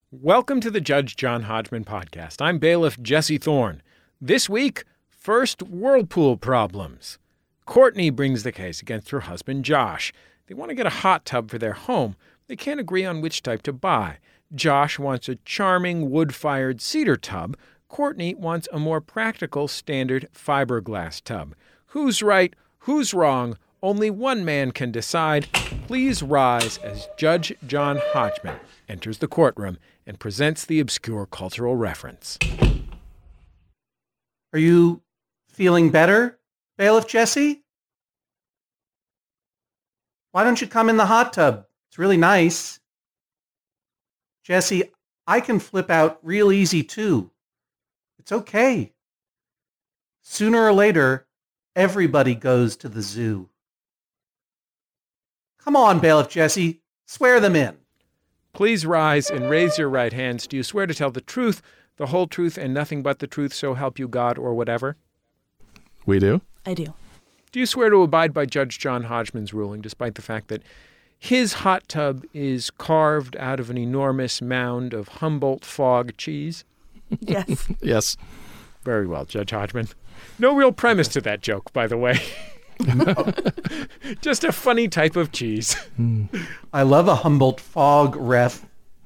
Welcome to the Judge John Hodgman podcast. I'm bailiff Jesse Thorne. This week, first whirlpool problems. Courtney brings the case against her husband, Josh. They want to get a hot tub for their home. They can't agree on which type to buy. Josh wants a charming wood-fired cedar tub. Courtney wants a more practical standard fiberglass tub. Who's right? Who's wrong? Only one man can decide. Please rise as Judge John Hodgman enters the courtroom and presents the obscure cultural reference. Are you feeling better, Bailiff Jesse? Why don't you come in the hot tub? It's really nice. Jesse, I can flip out real easy too. It's okay. Sooner or later, everybody goes to the zoo. Come on, Bailiff Jesse, swear them in. Please rise and raise your right hands. Do you swear to tell the truth, the whole truth, and nothing but the truth, so help you God, or whatever? We do. I do. Do you swear to abide by Judge John Hodgman's ruling, despite the fact that his hot tub is carved out of an enormous mound of Humboldt Fog cheese? Yes. Yes. Very well, Judge Hodgman. No real premise to that joke, by the way. Just a funny type of cheese. I love a Humboldt Fog ref.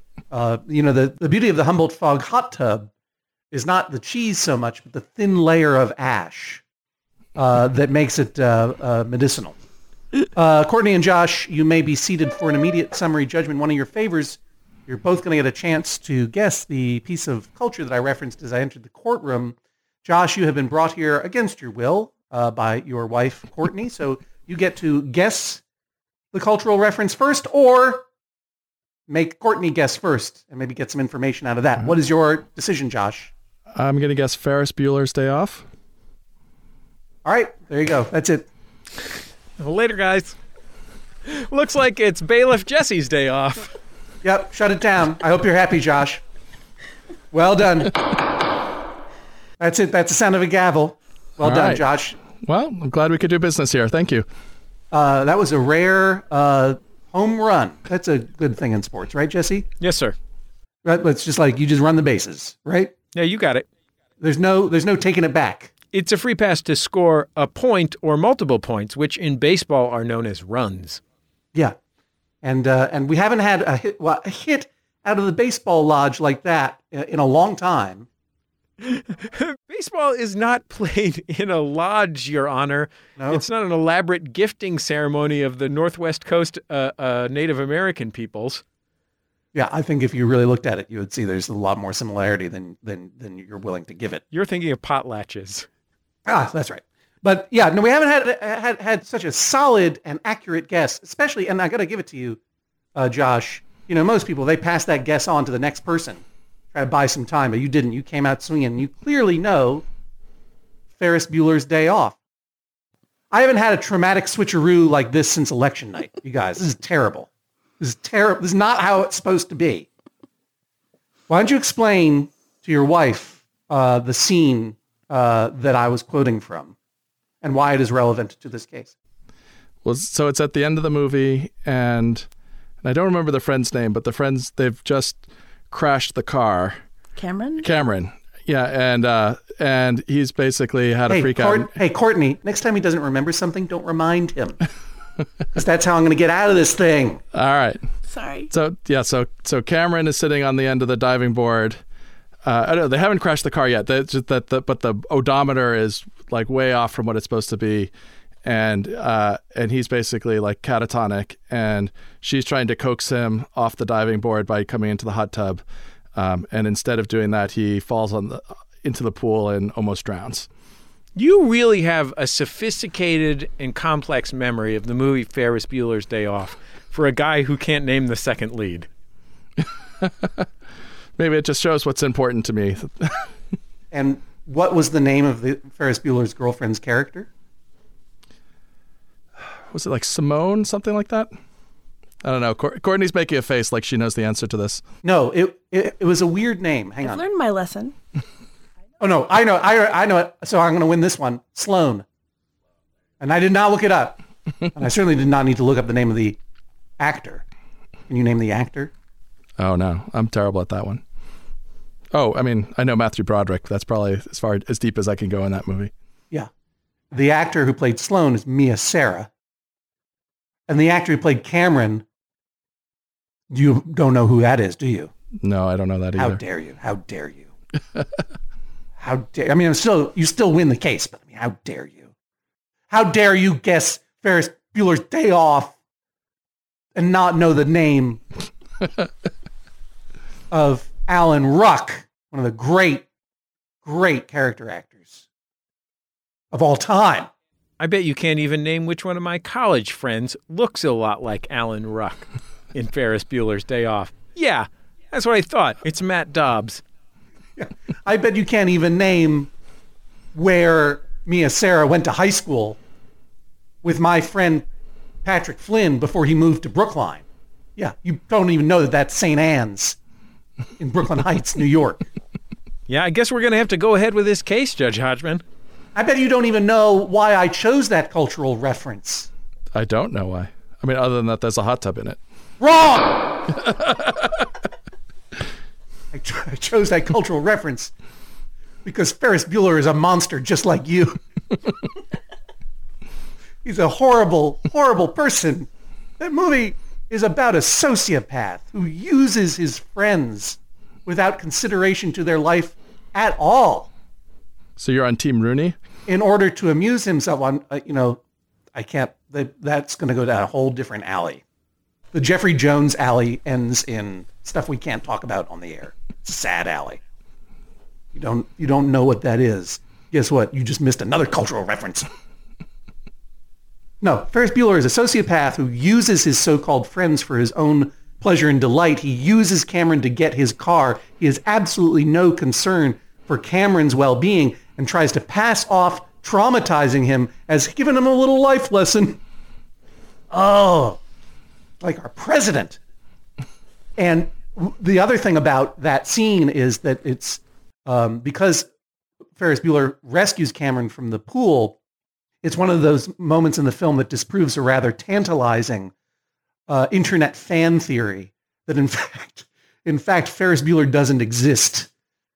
The beauty of the Humboldt Fog hot tub is not the cheese so much, but the thin layer of ash that makes it medicinal. Courtney and Josh, you may be seated for an immediate summary judgment. One of your favors, you're both going to get a chance to guess the piece of culture that I referenced as I entered the courtroom. Josh, you have been brought here against your will by your wife, Courtney. So you get to guess the cultural reference first, or make Courtney guess first and maybe get some information out of that. What is your decision, Josh? I'm going to guess Ferris Bueller's Day Off. All right, there you go. That's it. Well, later, guys. Looks like it's Bailiff Jesse's day off. Yep, shut it down. I hope you're happy, Josh. Well done. That's it. That's the sound of a gavel. Well All done, right. Josh. Well, I'm glad we could do business here. Thank you. That was a rare home run. That's a good thing in sports, right, Jesse? Yes, sir. Right, but it's just like you just run the bases, right? Yeah, you got it. There's no taking it back. It's a free pass to score a point or multiple points, which in baseball are known as runs. Yeah, and we haven't had a hit out of the baseball lodge like that in a long time. Baseball is not played in a lodge, Your Honor. No. It's not an elaborate gifting ceremony of the Northwest Coast Native American peoples. Yeah, I think if you really looked at it, you would see there's a lot more similarity than you're willing to give it. You're thinking of potlatches. Ah, that's right. But yeah, no, we haven't had such a solid and accurate guess, especially, and I got to give it to you, Josh. You know, most people, they pass that guess on to the next person, try to buy some time, but you didn't. You came out swinging. You clearly know Ferris Bueller's Day Off. I haven't had a traumatic switcheroo like this since election night, you guys. This is terrible. This is terrible. This is not how it's supposed to be. Why don't you explain to your wife the scene that I was quoting from and why it is relevant to this case? Well, so it's at the end of the movie, and I don't remember the friend's name, but the friends, they've just crashed the car. Cameron. Yeah, and he's basically had a freak out. Hey, Courtney, next time he doesn't remember something, don't remind him. Because that's how I'm going to get out of this thing. All right. Sorry. So Cameron is sitting on the end of the diving board. I know they haven't crashed the car yet. But the odometer is like way off from what it's supposed to be, and he's basically like catatonic, and she's trying to coax him off the diving board by coming into the hot tub, and instead of doing that, he falls into the pool and almost drowns. You really have a sophisticated and complex memory of the movie Ferris Bueller's Day Off for a guy who can't name the second lead. Maybe it just shows what's important to me. And what was the name of the Ferris Bueller's girlfriend's character? Was it like Simone, something like that? I don't know. Courtney's making a face like she knows the answer to this. No, it was a weird name. Hang on. I've learned my lesson. Oh, no, I know it. So I'm going to win this one. Sloane. And I did not look it up. And I certainly did not need to look up the name of the actor. Can you name the actor? Oh, no. I'm terrible at that one. Oh, I mean, I know Matthew Broderick. That's probably as deep as I can go in that movie. Yeah. The actor who played Sloane is Mia Sara. And the actor who played Cameron, you don't know who that is, do you? No, I don't know that either. How dare you? How dare you? How dare, I mean, you still win the case, but I mean, how dare you? How dare you guess Ferris Bueller's Day Off and not know the name of Alan Ruck, one of the great, great character actors of all time. I bet you can't even name which one of my college friends looks a lot like Alan Ruck in Ferris Bueller's Day Off. Yeah, that's what I thought. It's Matt Dobbs. Yeah. I bet you can't even name where Mia Sara went to high school with my friend Patrick Flynn before he moved to Brookline. Yeah, you don't even know that that's St. Anne's in Brooklyn Heights, New York. Yeah, I guess we're going to have to go ahead with this case, Judge Hodgman. I bet you don't even know why I chose that cultural reference. I don't know why. I mean, other than that, there's a hot tub in it. Wrong! I chose that cultural reference because Ferris Bueller is a monster just like you. He's a horrible, horrible person. That movie is about a sociopath who uses his friends without consideration to their life at all. So you're on Team Rooney? In order to amuse himself on, I can't, that's going to go down a whole different alley. The Jeffrey Jones alley ends in stuff we can't talk about on the air. It's a sad alley. You don't know what that is. Guess what? You just missed another cultural reference. No, Ferris Bueller is a sociopath who uses his so-called friends for his own pleasure and delight. He uses Cameron to get his car. He has absolutely no concern for Cameron's well-being and tries to pass off traumatizing him as giving him a little life lesson. Oh, like our president. And the other thing about that scene is that it's because Ferris Bueller rescues Cameron from the pool, it's one of those moments in the film that disproves a rather tantalizing internet fan theory that in fact Ferris Bueller doesn't exist,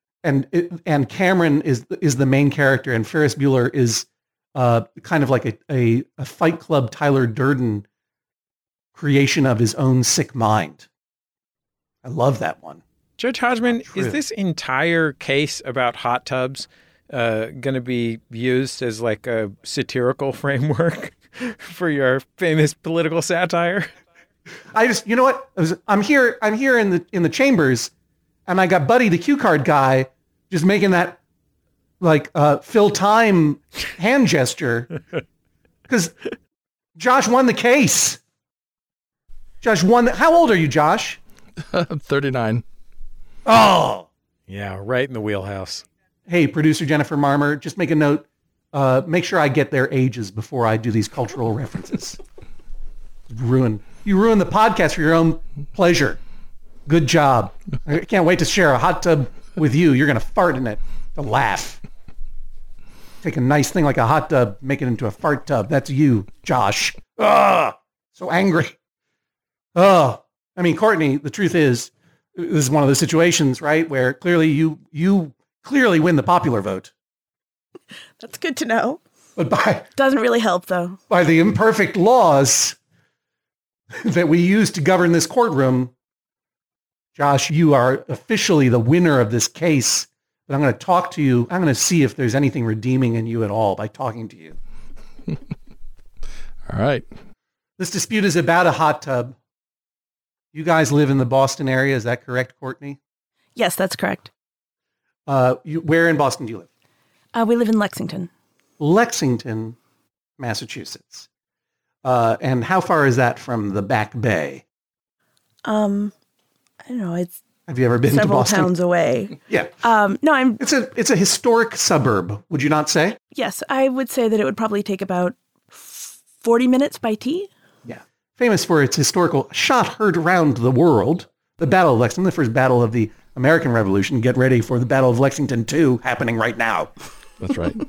and Cameron is the main character, and Ferris Bueller is kind of like a Fight Club Tyler Durden creation of his own sick mind. I love that one. Judge Hodgman, is this entire case about hot tubs going to be used as like a satirical framework for your famous political satire? You know what? I'm here in the chambers, and I got Buddy the cue card guy just making that like fill time hand gesture because Josh won the case. Josh won. How old are you, Josh? 39. Oh, yeah, right in the wheelhouse. Hey, producer Jennifer Marmer, just make a note. Make sure I get their ages before I do these cultural references. You ruin the podcast for your own pleasure. Good job. I can't wait to share a hot tub with you. You're going to fart in it to laugh. Take a nice thing like a hot tub, make it into a fart tub. That's you, Josh. Ugh, so angry. Oh, I mean, Courtney, the truth is, this is one of those situations, right, where clearly you clearly win the popular vote. That's good to know. But doesn't really help, though. By the imperfect laws that we use to govern this courtroom, Josh, you are officially the winner of this case. But I'm going to talk to you. I'm going to see if there's anything redeeming in you at all by talking to you. All right. This dispute is about a hot tub. You guys live in the Boston area. Is that correct, Courtney? Yes, that's correct. Where in Boston do you live? We live in Lexington. Lexington, Massachusetts. And how far is that from the Back Bay? I don't know. It's Have you ever been to several Boston? towns away. Yeah. No, It's a historic suburb, would you not say? Yes, I would say that it would probably take about 40 minutes by tea. Yeah. Famous for its historical shot heard around the world. The Battle of Lexington, the first battle of the American Revolution. Get ready for the Battle of Lexington II happening right now. That's right.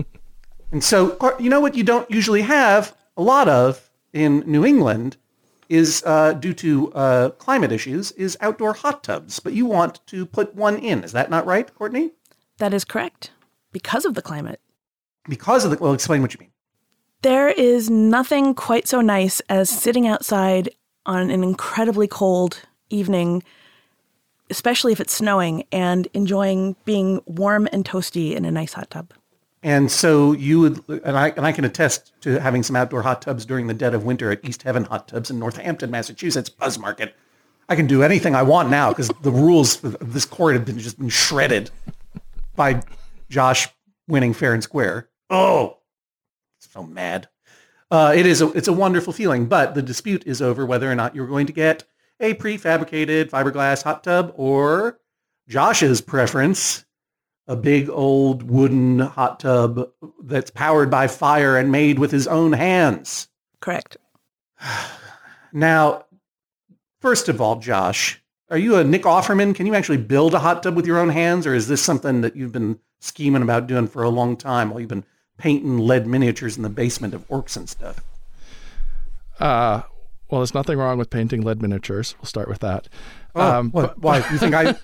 And so, you know what you don't usually have a lot of in New England is, due to climate issues, is outdoor hot tubs. But you want to put one in. Is that not right, Courtney? That is correct. Because of the climate. Because of the... Well, explain what you mean. There is nothing quite so nice as sitting outside on an incredibly cold evening, especially if it's snowing, and enjoying being warm and toasty in a nice hot tub. And so you would, and I can attest to having some outdoor hot tubs during the dead of winter at East Heaven Hot Tubs in Northampton, Massachusetts, Buzz Market. I can do anything I want now because the rules of this court have just been shredded by Josh winning fair and square. Oh, so mad. It's a wonderful feeling, but the dispute is over whether or not you're going to get a prefabricated fiberglass hot tub or Josh's preference, a big old wooden hot tub that's powered by fire and made with his own hands. Correct. Now, first of all, Josh, are you a Nick Offerman? Can you actually build a hot tub with your own hands, or is this something that you've been scheming about doing for a long time while you've been painting lead miniatures in the basement of orcs and stuff? Well, there's nothing wrong with painting lead miniatures. We'll start with that. Why? You think I...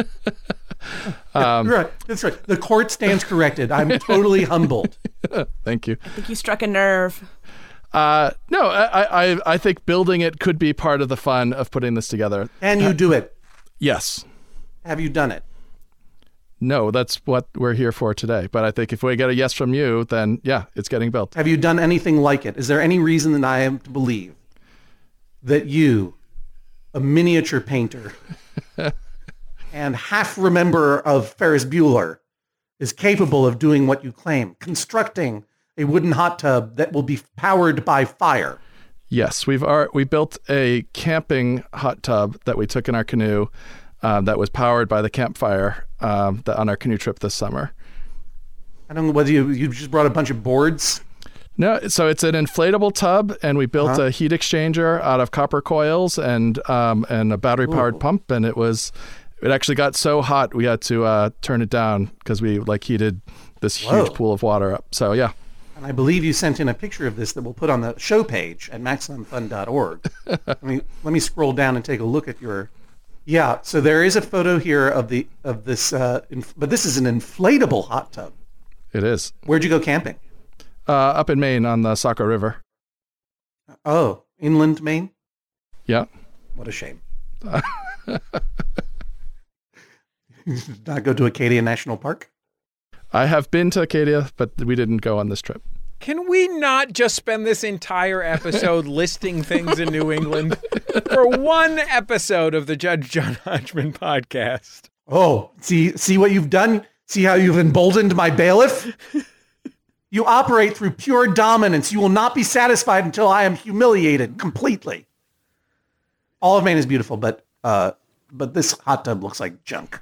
right. That's right. The court stands corrected. I'm totally humbled. Thank you. I think you struck a nerve. No, I think building it could be part of the fun of putting this together. Can you do it? Yes. Have you done it? No, that's what we're here for today. But I think if we get a yes from you, then yeah, it's getting built. Have you done anything like it? Is there any reason that I am to believe that you, a miniature painter and half remember of Ferris Bueller, is capable of doing what you claim, constructing a wooden hot tub that will be powered by fire? Yes, we built a camping hot tub that we took in our canoe that was powered by the campfire on our canoe trip this summer. I don't know whether you just brought a bunch of boards. No, so it's an inflatable tub, and we built a heat exchanger out of copper coils and a battery-powered pump, and it actually got so hot we had to turn it down because we heated this huge pool of water up. So yeah. And I believe you sent in a picture of this that we'll put on the show page at MaximumFun.org. let me scroll down and take a look at your. Yeah, so there is a photo here of this, but this is an inflatable hot tub. It is. Where'd you go camping? Up in Maine on the Saco River. Oh, inland Maine? Yeah. What a shame. Not go to Acadia National Park? I have been to Acadia, but we didn't go on this trip. Can we not just spend this entire episode listing things in New England for one episode of the Judge John Hodgman podcast? Oh, see what you've done? See how you've emboldened my bailiff? You operate through pure dominance. You will not be satisfied until I am humiliated completely. All of Maine is beautiful, but this hot tub looks like junk.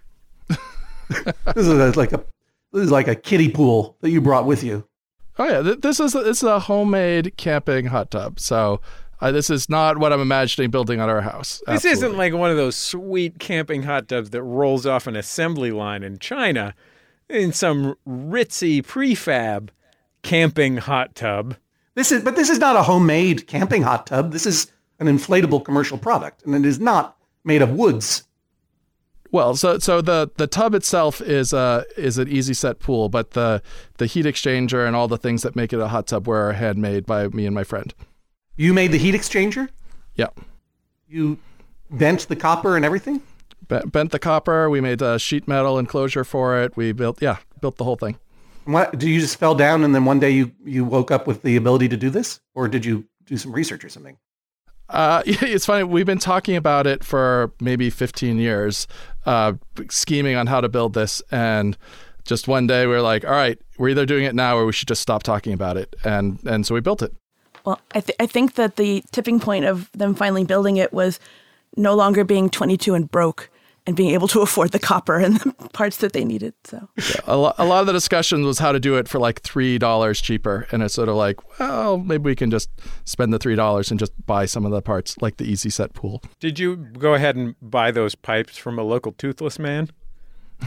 This is like a kiddie pool that you brought with you. Oh yeah, this is a homemade camping hot tub. So this is not what I'm imagining building on our house. This isn't like one of those sweet camping hot tubs that rolls off an assembly line in China. In some ritzy prefab camping hot tub. This is not a homemade camping hot tub. This is an inflatable commercial product, and it is not made of woods. Well, so the tub itself is an easy set pool, but the heat exchanger and all the things that make it a hot tub were handmade by me and my friend. You made the heat exchanger? Yeah. You bent the copper and everything? Bent the copper. We made a sheet metal enclosure for it. We built the whole thing. What, you just fell down and then one day you woke up with the ability to do this? Or did you do some research or something? It's funny. We've been talking about it for maybe 15 years, scheming on how to build this. And just one day we were like, all right, we're either doing it now or we should just stop talking about it. And so we built it. Well, I think that the tipping point of them finally building it was no longer being 22 and broke and being able to afford the copper and the parts that they needed. So yeah, a lot of the discussion was how to do it for like $3 cheaper. And it's sort of like, well, maybe we can just spend the $3 and just buy some of the parts, like the Easy Set pool. Did you go ahead and buy those pipes from a local toothless man?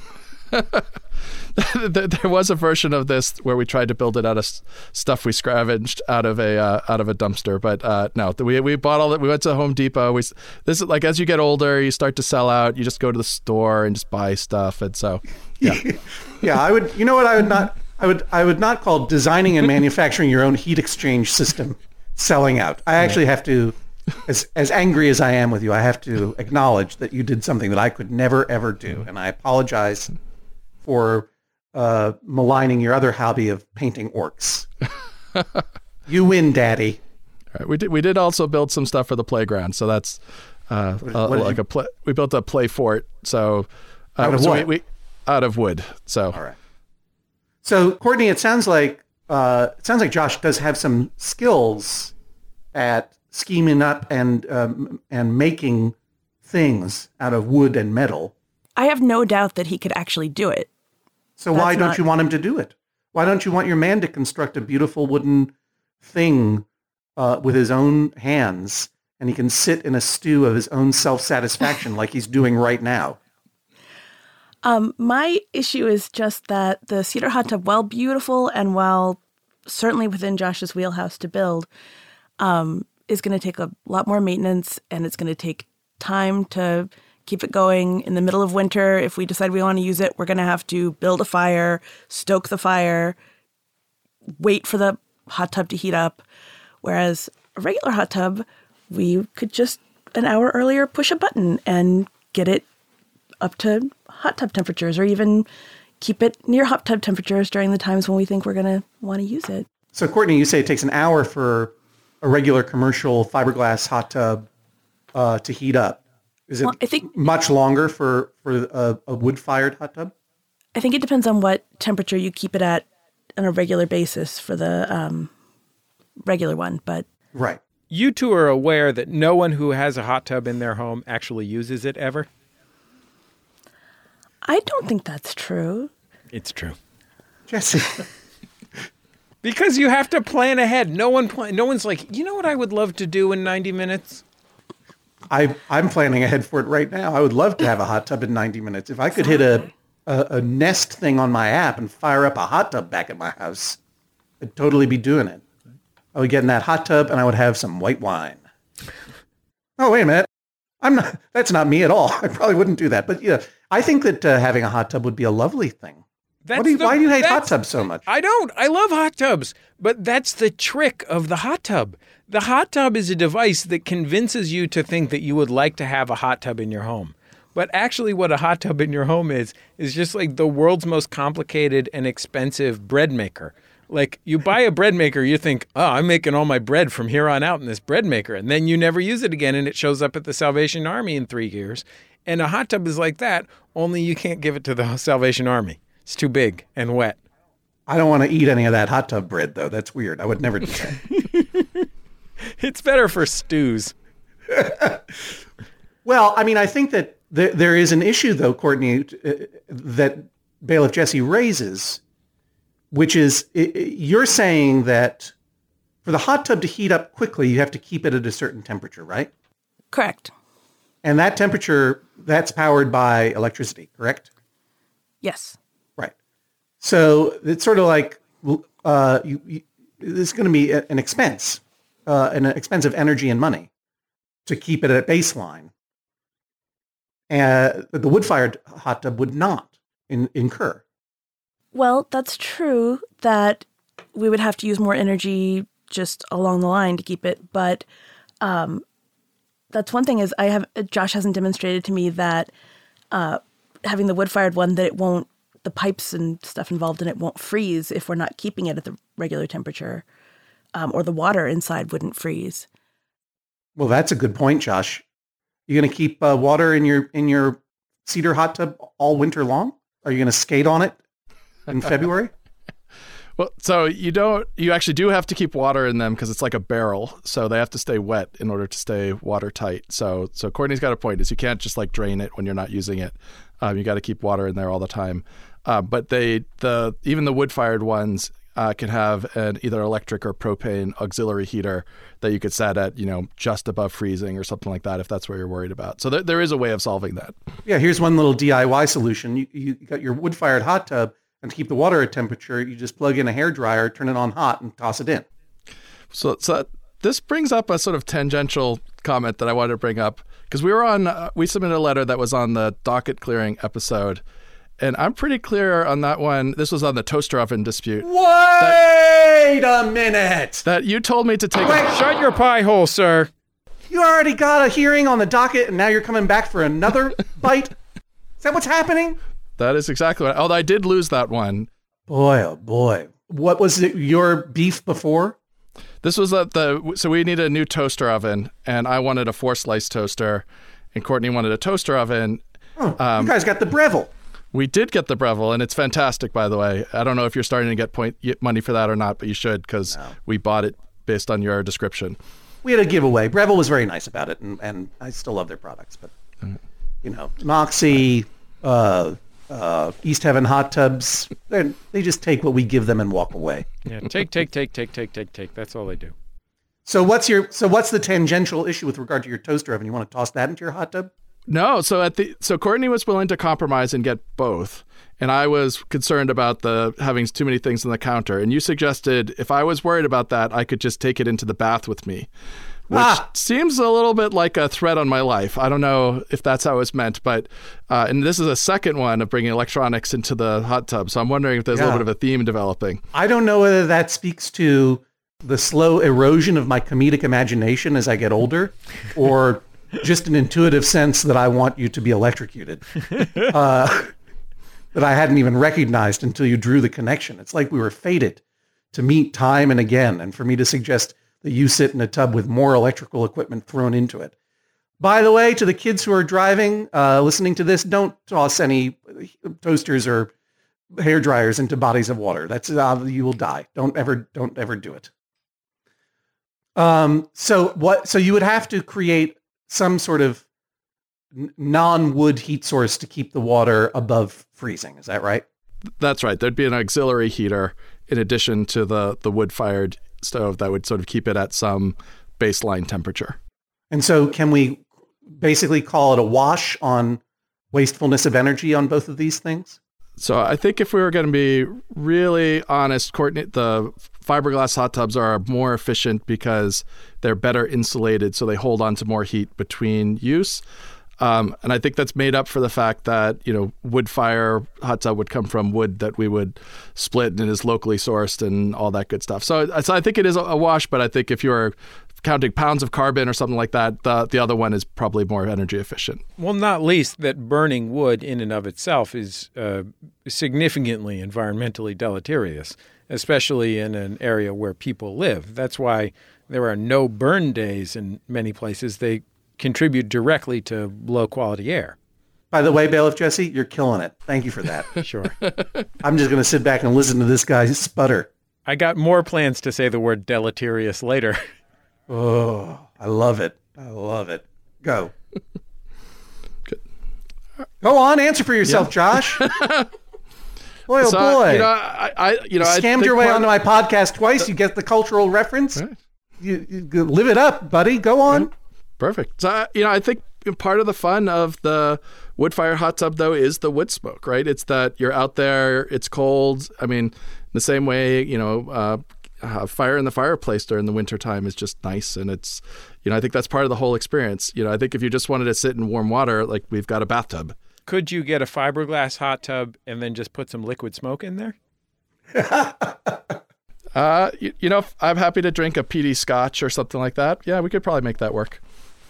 There was a version of this where we tried to build it out of stuff we scavenged out of a dumpster, but no, we bought all that. We went to Home Depot. This is like, as you get older, you start to sell out. You just go to the store and just buy stuff, and so yeah. Yeah, I would. You know what? I would not call designing and manufacturing your own heat exchange system selling out. I actually have to, as angry as I am with you, I have to acknowledge that you did something that I could never ever do, and I apologize for maligning your other hobby of painting orcs. You win, Daddy. All right, we did also build some stuff for the playground, so that's we built a play fort. So out of what? We out of wood. So all right. So Courtney, it sounds like Josh does have some skills at scheming up and making things out of wood and metal. I have no doubt that he could actually do it. So why don't you want him to do it? Why don't you want your man to construct a beautiful wooden thing with his own hands, and he can sit in a stew of his own self-satisfaction like he's doing right now? My issue is just that the cedar hot tub, while beautiful and while certainly within Josh's wheelhouse to build, is going to take a lot more maintenance, and it's going to take time to keep it going. In the middle of winter, if we decide we want to use it, we're going to have to build a fire, stoke the fire, wait for the hot tub to heat up. Whereas a regular hot tub, we could just an hour earlier push a button and get it up to hot tub temperatures, or even keep it near hot tub temperatures during the times when we think we're going to want to use it. So Courtney, you say it takes an hour for a regular commercial fiberglass hot tub to heat up. Is it I think much longer for a wood-fired hot tub? I think it depends on what temperature you keep it at on a regular basis for the regular one. But right. You two are aware that no one who has a hot tub in their home actually uses it ever? I don't think that's true. It's true. Jesse. Because you have to plan ahead. No one's like, you know what I would love to do in 90 minutes? I'm planning ahead for it right now. I would love to have a hot tub in 90 minutes. If I could hit a Nest thing on my app and fire up a hot tub back at my house, I'd totally be doing it. I would get in that hot tub and I would have some white wine. Oh, wait a minute. That's not me at all. I probably wouldn't do that. But yeah, I think that having a hot tub would be a lovely thing. Why do you hate hot tubs so much? I don't. I love hot tubs. But that's the trick of the hot tub. The hot tub is a device that convinces you to think that you would like to have a hot tub in your home. But actually what a hot tub in your home is just like the world's most complicated and expensive bread maker. Like, you buy a bread maker, you think, oh, I'm making all my bread from here on out in this bread maker. And then you never use it again, and it shows up at the Salvation Army in 3 years. And a hot tub is like that, only you can't give it to the Salvation Army. It's too big and wet. I don't want to eat any of that hot tub bread, though. That's weird. I would never do that. It's better for stews. Well, I mean, I think that there is an issue, though, Courtney, that Bailiff Jesse raises, which is you're saying that for the hot tub to heat up quickly, you have to keep it at a certain temperature, right? Correct. And that temperature, that's powered by electricity, correct? Yes. Right. So it's sort of like there's going to be an expense, an expense of energy and money to keep it at baseline. And the wood-fired hot tub would not incur. Well, that's true that we would have to use more energy just along the line to keep it. But that's one thing is Josh hasn't demonstrated to me that having the wood-fired one, that it won't, the pipes and stuff involved in it won't freeze if we're not keeping it at the regular temperature, or the water inside wouldn't freeze. Well, that's a good point, Josh. You going to keep water in your cedar hot tub all winter long? Are you going to skate on it in February? Well, so you actually do have to keep water in them because it's like a barrel. So they have to stay wet in order to stay watertight. So Courtney's got a point, is you can't just like drain it when you're not using it. You got to keep water in there all the time. But even the wood-fired ones, can have an either electric or propane auxiliary heater that you could set at, just above freezing or something like that if that's what you're worried about. So there is a way of solving that. Yeah, here's one little DIY solution. You got your wood-fired hot tub, and to keep the water at temperature, you just plug in a hairdryer, turn it on hot, and toss it in. So this brings up a sort of tangential comment that I wanted to bring up, because we submitted a letter that was on the docket clearing episode, and I'm pretty clear on that one. This was on the toaster oven dispute. Wait a minute! That you told me to take. Shut your pie hole, sir. You already got a hearing on the docket, and now you're coming back for another bite? Is that what's happening? That is exactly what. Although I did lose that one. Boy, oh boy. What was it, your beef before? This was so we needed a new toaster oven, and I wanted a 4-slice toaster, and Courtney wanted a toaster oven. Oh, you guys got the Breville. We did get the Breville, and it's fantastic, by the way. I don't know if you're starting to get money for that or not, but you should, because we bought it based on your description. We had a giveaway. Breville was very nice about it, and I still love their products. But, Moxie, East Heaven hot tubs, they just take what we give them and walk away. Yeah, take. That's all they do. So what's the tangential issue with regard to your toaster oven? You want to toss that into your hot tub? No, so Courtney was willing to compromise and get both, and I was concerned about having too many things on the counter. And you suggested if I was worried about that, I could just take it into the bath with me, which seems a little bit like a threat on my life. I don't know if that's how it was meant, but and this is a second one of bringing electronics into the hot tub. So I'm wondering if there's a little bit of a theme developing. I don't know whether that speaks to the slow erosion of my comedic imagination as I get older, or just an intuitive sense that I want you to be electrocuted that I hadn't even recognized until you drew the connection. It's like we were fated to meet time and again, and for me to suggest that you sit in a tub with more electrical equipment thrown into it. By the way, to the kids who are driving, listening to this, don't toss any toasters or hair dryers into bodies of water. That's you will die. Don't ever do it. So you would have to create some sort of non-wood heat source to keep the water above freezing. Is that right? That's right. There'd be an auxiliary heater in addition to the wood-fired stove that would sort of keep it at some baseline temperature. And so can we basically call it a wash on wastefulness of energy on both of these things? So I think if we were going to be really honest, Courtney, the fiberglass hot tubs are more efficient because they're better insulated, so they hold on to more heat between use. And I think that's made up for the fact that, wood fire hot tub would come from wood that we would split and is locally sourced and all that good stuff. So I think it is a wash, but I think if you're counting pounds of carbon or something like that, the other one is probably more energy efficient. Well, not least that burning wood in and of itself is significantly environmentally deleterious, especially in an area where people live. That's why there are no burn days in many places. They contribute directly to low-quality air. By the way, Bailiff Jesse, you're killing it. Thank you for that. Sure. I'm just going to sit back and listen to this guy sputter. I got more plans to say the word deleterious later. Oh, I love it. Go. Good. Go on, answer for yourself, Josh. Boy, oh boy. I scammed your way onto my podcast twice. You get the cultural reference. Right. You live it up, buddy. Go on. Right. Perfect. So, I think part of the fun of the wood-fired hot tub, though, is the wood smoke, right? It's that you're out there, it's cold. I mean, the same way, fire in the fireplace during the wintertime is just nice. And it's, I think that's part of the whole experience. I think if you just wanted to sit in warm water, like we've got a bathtub. Could you get a fiberglass hot tub and then just put some liquid smoke in there? I'm happy to drink a PD scotch or something like that. Yeah, we could probably make that work.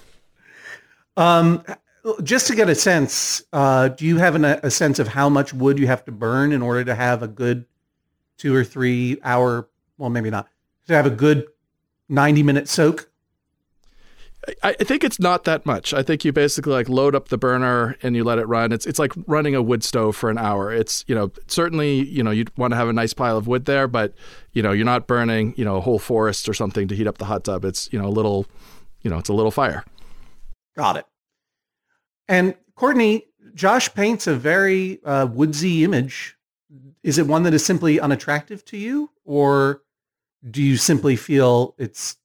Just to get a sense, do you have a sense of how much wood you have to burn in order to have a good 2 or 3 hour, well, maybe not, to have a good 90-minute soak? I think it's not that much. I think you basically load up the burner and you let it run. It's like running a wood stove for an hour. It's, certainly, you'd want to have a nice pile of wood there, but, you're not burning, a whole forest or something to heat up the hot tub. It's, a little fire. Got it. And Courtney, Josh paints a very woodsy image. Is it one that is simply unattractive to you, or do you simply feel it's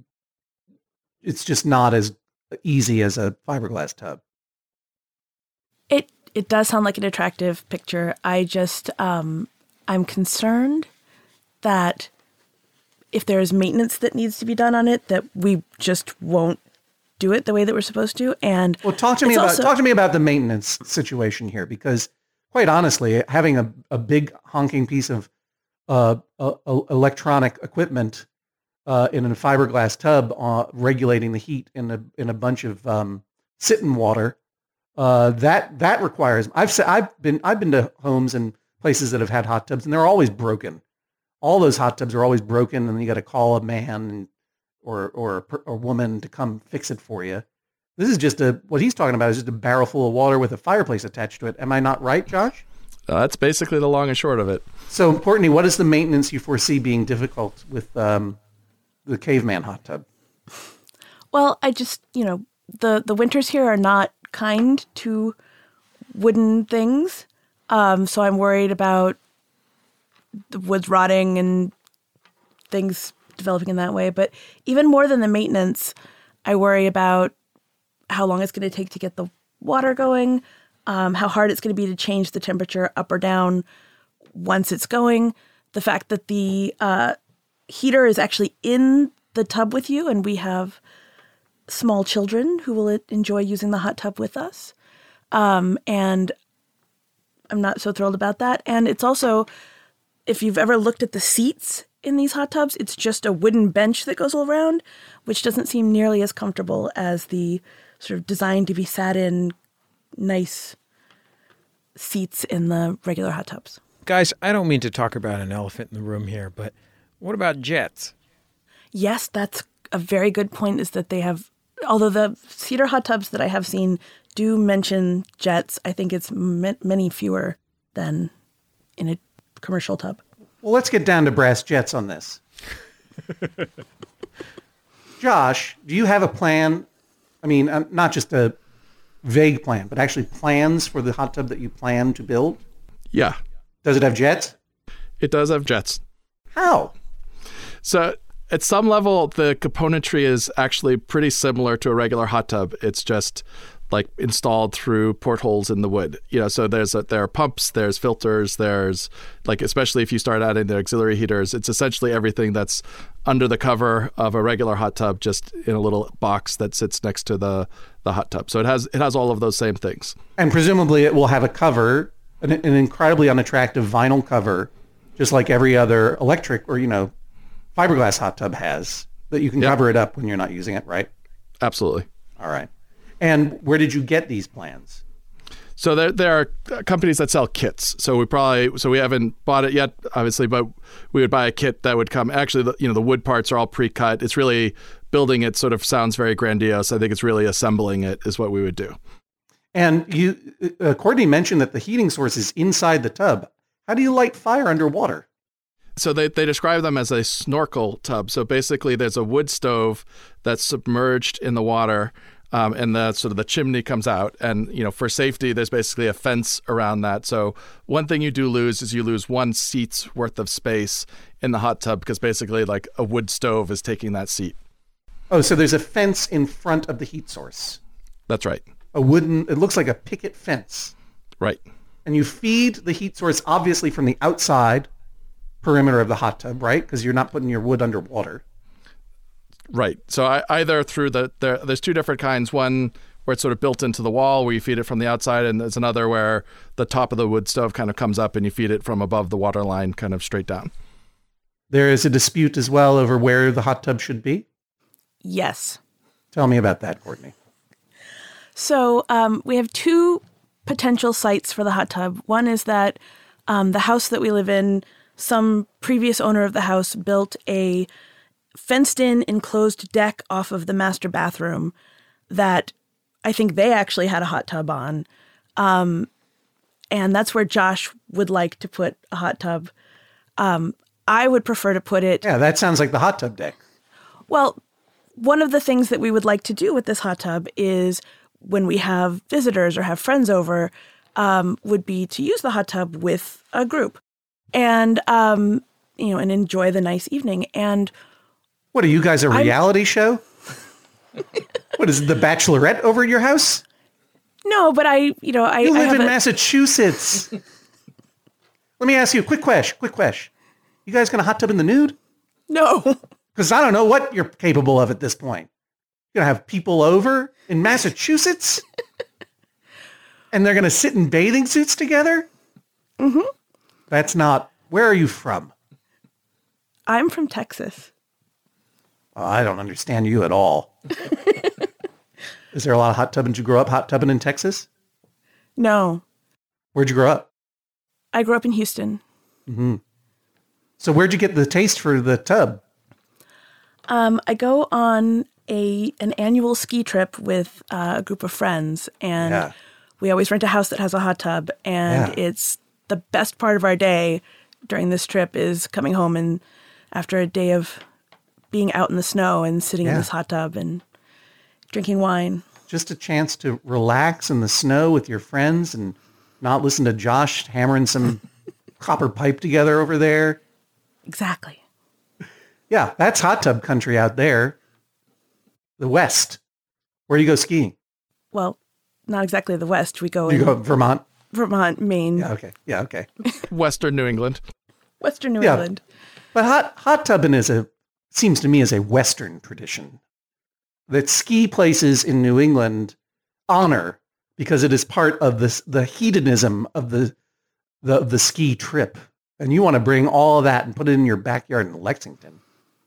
just not as easy as a fiberglass tub? It does sound like an attractive picture. I just I'm concerned that if there is maintenance that needs to be done on it, that we just won't do it the way that we're supposed to. And well, talk to me about the maintenance situation here, because quite honestly, having a big honking piece of electronic equipment in a fiberglass tub regulating the heat in a bunch of sit-in water, that requires. I've been to homes and places that have had hot tubs, and they're always broken. All those hot tubs are always broken, and you got to call a man or a woman to come fix it for you. This is just what he's talking about is just a barrel full of water with a fireplace attached to it. Am I not right, Josh? That's basically the long and short of it. So, Courtney, what is the maintenance you foresee being difficult with the caveman hot tub? Well, I just, the winters here are not kind to wooden things. So I'm worried about the woods rotting and things developing in that way. But even more than the maintenance, I worry about how long it's going to take to get the water going, how hard it's going to be to change the temperature up or down once it's going, the fact that the heater is actually in the tub with you, and we have small children who will enjoy using the hot tub with us. And I'm not so thrilled about that. And it's also, if you've ever looked at the seats in these hot tubs, it's just a wooden bench that goes all around, which doesn't seem nearly as comfortable as the sort of designed to be sat in nice seats in the regular hot tubs. Guys, I don't mean to talk about an elephant in the room here, but what about jets? Yes, that's a very good point, is that they have, although the cedar hot tubs that I have seen do mention jets, I think it's many fewer than in a commercial tub. Well, let's get down to brass jets on this. Josh, do you have a plan? I mean, not just a vague plan, but actually plans for the hot tub that you plan to build? Yeah. Does it have jets? It does have jets. How? So at some level, the componentry is actually pretty similar to a regular hot tub. It's just like installed through portholes in the wood. So there are pumps, there's filters, there's like, especially if you start adding the auxiliary heaters, it's essentially everything that's under the cover of a regular hot tub, just in a little box that sits next to the hot tub. So it has all of those same things. And presumably it will have a cover, an incredibly unattractive vinyl cover, just like every other electric or, fiberglass hot tub has, that you can cover it up when you're not using it, right? Absolutely. All right. And where did you get these plans? So there are companies that sell kits. So we haven't bought it yet, obviously, but we would buy a kit that would come. Actually, the wood parts are all pre-cut. It's really building it sort of sounds very grandiose. I think it's really assembling it is what we would do. And Courtney mentioned that the heating source is inside the tub. How do you light fire underwater? So they describe them as a snorkel tub. So basically, there's a wood stove that's submerged in the water. And the chimney comes out, and for safety, there's basically a fence around that. So one thing you do lose is you lose one seat's worth of space in the hot tub, because basically like a wood stove is taking that seat. Oh, so there's a fence in front of the heat source. That's right. It looks like a picket fence. Right. And you feed the heat source obviously from the outside perimeter of the hot tub, right? Because you're not putting your wood underwater. Right. So either through there's two different kinds. One where it's sort of built into the wall where you feed it from the outside, and there's another where the top of the wood stove kind of comes up and you feed it from above the water line kind of straight down. There is a dispute as well over where the hot tub should be? Yes. Tell me about that, Courtney. So we have two potential sites for the hot tub. One is that the house that we live in, some previous owner of the house built a fenced-in enclosed deck off of the master bathroom that I think they actually had a hot tub on. And that's where Josh would like to put a hot tub. I would prefer to put it... Yeah, that sounds like the hot tub deck. Well, one of the things that we would like to do with this hot tub is when we have visitors or have friends over, would be to use the hot tub with a group. And and enjoy the nice evening. And What are you guys, a reality show? What is it, The Bachelorette over at your house? no, but I You live have in Massachusetts. Let me ask you a quick question. You guys gonna hot tub in the nude? no. Because I don't know what you're capable of at this point. You're gonna have people over in Massachusetts? And they're gonna sit in bathing suits together? Mm-hmm. That's not, where are you from? I'm from Texas. Oh, I don't understand you at all. Is there a lot of hot tubbing? Did you grow up hot tubbing in Texas? No, Where'd you grow up? I grew up in Houston. So where'd you get the taste for the tub? I go on an annual ski trip with a group of friends, and Yeah. we always rent a house that has a hot tub. And Yeah. it's the best part of our day during this trip is coming home and after a day of being out in the snow and sitting in Yeah. this hot tub and drinking wine. Just a chance to relax in the snow with your friends and not listen to Josh hammering some copper pipe together over there. Exactly. Yeah, that's hot tub country out there. The West. Where do you go skiing? Well, not exactly the West. We go You in go Vermont? Vermont, Maine, Yeah, okay. Western New England. Western New Yeah. England. But hot tubbing seems to me as a Western tradition that ski places in New England honor because it is part of the hedonism of the ski trip. And you want to bring all of that and put it in your backyard in Lexington.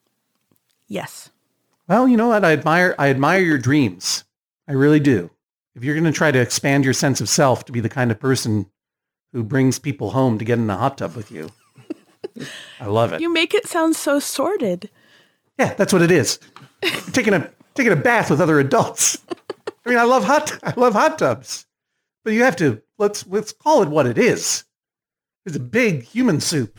Yes. Well, you know what? I admire your dreams. I really do. If you're going to try to expand your sense of self to be the kind of person who brings people home to get in the hot tub with you, I love it. You make it sound so sordid. Yeah, that's what it is. Taking a bath with other adults. I mean, I love hot tubs, but you have to let's call it what it is. It's a big human soup.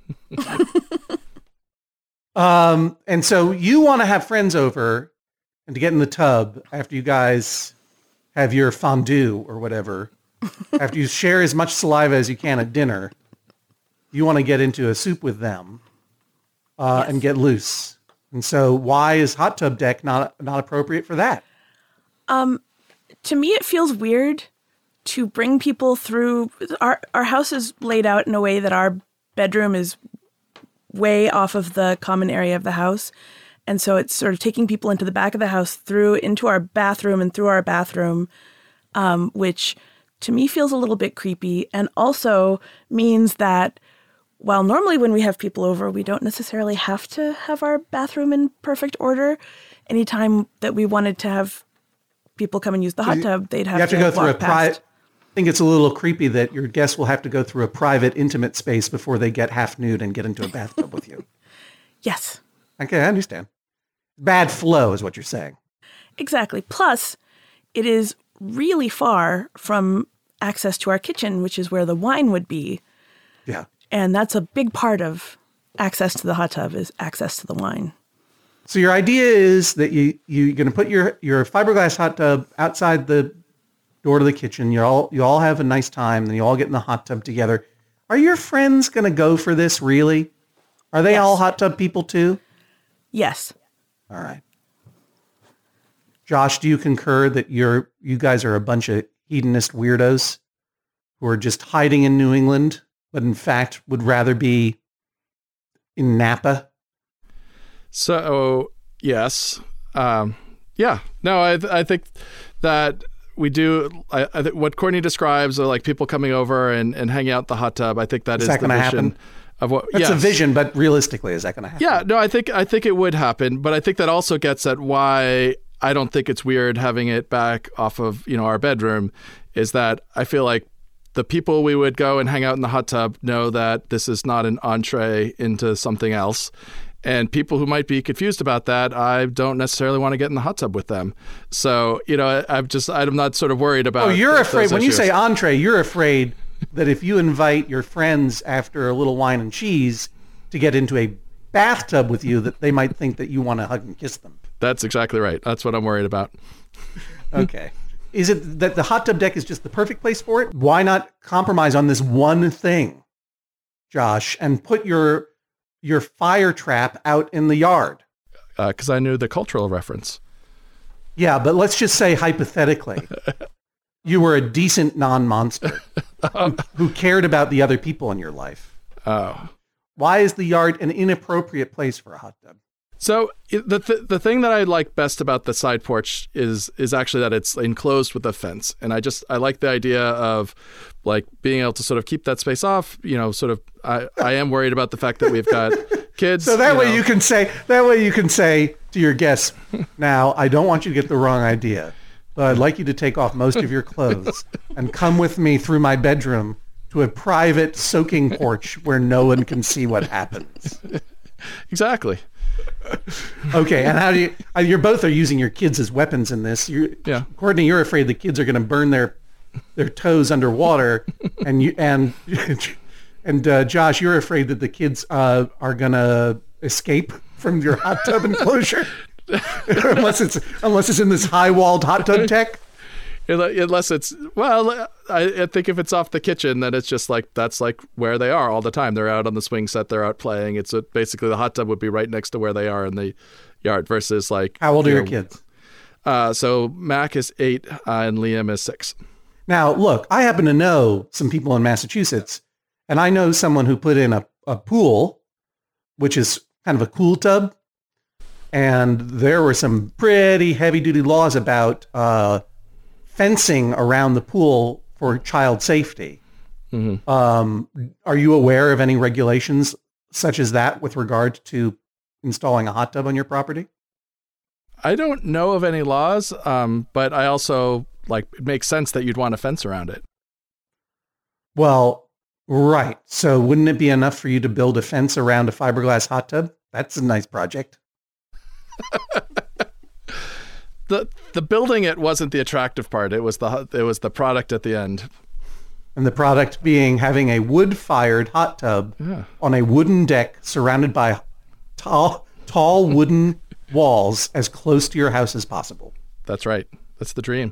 And so you want to have friends over and to get in the tub after you guys have your fondue or whatever, after you share as much saliva as you can at dinner, you want to get into a soup with them and get loose. And so why is hot tub deck not appropriate for that? To me, it feels weird to bring people through. Our house is laid out in a way that our bedroom is way off of the common area of the house. And so it's sort of taking people into the back of the house into our bathroom and through our bathroom, which to me feels a little bit creepy and also means that while normally when we have people over, we don't necessarily have to have our bathroom in perfect order. Anytime that we wanted to have people come and use the hot tub, they'd have to go through a walk past. private. I think it's a little creepy that your guests will have to go through a private, intimate space before they get half nude and get into a bathtub with you. Yes, Okay, I understand. Bad flow is what you're saying. exactly. Plus, it is really far from access to our kitchen, which is where the wine would be. Yeah. And that's a big part of access to the hot tub is access to the wine. So your idea is that you're going to put your fiberglass hot tub outside the door to the kitchen. You all have a nice time, and you all get in the hot tub together. Are your friends going to go for this, really? Are they all hot tub people too? Yes. All right. Josh, do you concur that you guys are a bunch of hedonist weirdos who are just hiding in New England, but in fact would rather be in Napa? So yes, yeah. No, I think that we do. I think what Courtney describes are like people coming over and hanging out in the hot tub. I think that is that the gonna vision happen? of what. That's yes. a vision, but realistically, is that going to happen? Yeah, no, I think it would happen, but I think that also gets at why I don't think it's weird having it back off of our bedroom. Is that I feel like the people we would go and hang out in the hot tub know that this is not an entree into something else. And people who might be confused about that, I don't necessarily want to get in the hot tub with them. So, I'm not sort of worried about. Oh, you're afraid when you issues. say entree, you're afraid that if you invite your friends after a little wine and cheese to get into a bathtub with you, that they might think that you want to hug and kiss them. That's exactly right. That's what I'm worried about. Okay. Is it that the hot tub deck is just the perfect place for it? Why not compromise on this one thing, Josh, and put your your fire trap out in the yard? Because I knew the cultural reference. Yeah, but let's just say hypothetically, you were a decent non-monster who cared about the other people in your life. Oh. Why is the yard an inappropriate place for a hot tub? So the thing that I like best about the side porch is actually that it's enclosed with a fence, and I like the idea of like being able to sort of keep that space off. You know, sort of. I am worried about the fact that we've got kids. So that way you can say to your guests, now I don't want you to get the wrong idea, but I'd like you to take off most of your clothes and come with me through my bedroom to a private soaking porch where no one can see what happens. Exactly. Okay, and how do you? You're both are using your kids as weapons in this. Courtney, you're afraid the kids are going to burn their toes underwater, and Josh, you're afraid that the kids are going to escape from your hot tub enclosure, unless it's in this high-walled hot tub tech. Unless it's, well, I think if it's off the kitchen, then it's just like, that's like where they are all the time. They're out on the swing set, they're out playing. It's basically the hot tub would be right next to where they are in the yard versus like. How old are your kids? So Mac is 8 and Liam is 6. Now, look, I happen to know some people in Massachusetts, and I know someone who put in a pool, which is kind of a cool tub. And there were some pretty heavy-duty laws about fencing around the pool for child safety. Mm-hmm. Are you aware of any regulations such as that with regard to installing a hot tub on your property? I don't know of any laws, but I also, it makes sense that you'd want a fence around it. Well, right. So wouldn't it be enough for you to build a fence around a fiberglass hot tub? That's a nice project. The building it wasn't the attractive part. It was the product at the end. And the product being having a wood-fired hot tub on a wooden deck surrounded by tall wooden walls as close to your house as possible. That's right. That's the dream.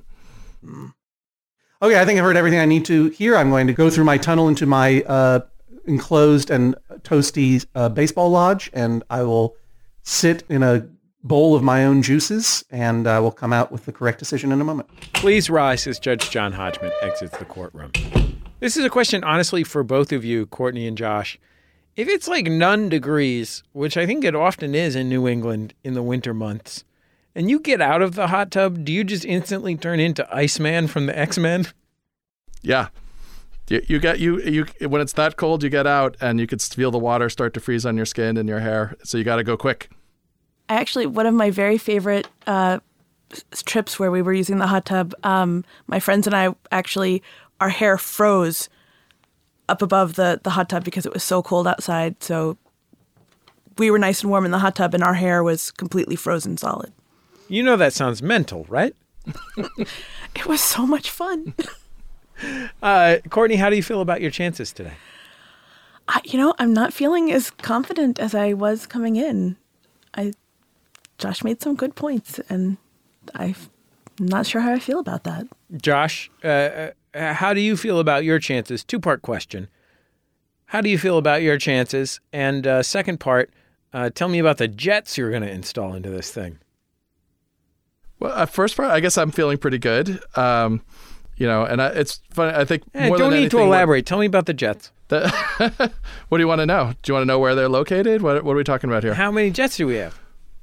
Okay, I think I've heard everything I need to hear. I'm going to go through my tunnel into my enclosed and toasty baseball lodge, and I will sit in a bowl of my own juices, and we'll come out with the correct decision in a moment. Please rise as Judge John Hodgman exits the courtroom. This is a question, honestly, for both of you, Courtney and Josh. If it's like none degrees, which I think it often is in New England in the winter months, and you get out of the hot tub, do you just instantly turn into Iceman from the X-Men? Yeah. You when it's that cold, you get out and you could feel the water start to freeze on your skin and your hair. So you got to go quick. Actually, one of my very favorite trips where we were using the hot tub, my friends and I our hair froze up above the hot tub because it was so cold outside. So we were nice and warm in the hot tub and our hair was completely frozen solid. You know that sounds mental, right? It was so much fun. Courtney, how do you feel about your chances today? I'm not feeling as confident as I was coming in. Josh made some good points, and I'm not sure how I feel about that. Josh, how do you feel about your chances? Two-part question. How do you feel about your chances? And second part, tell me about the jets you're going to install into this thing. Well, first part, I guess I'm feeling pretty good. And it's funny. I think more don't than need to elaborate. Tell me about the jets. What do you want to know? Do you want to know where they're located? What are we talking about here? How many jets do we have?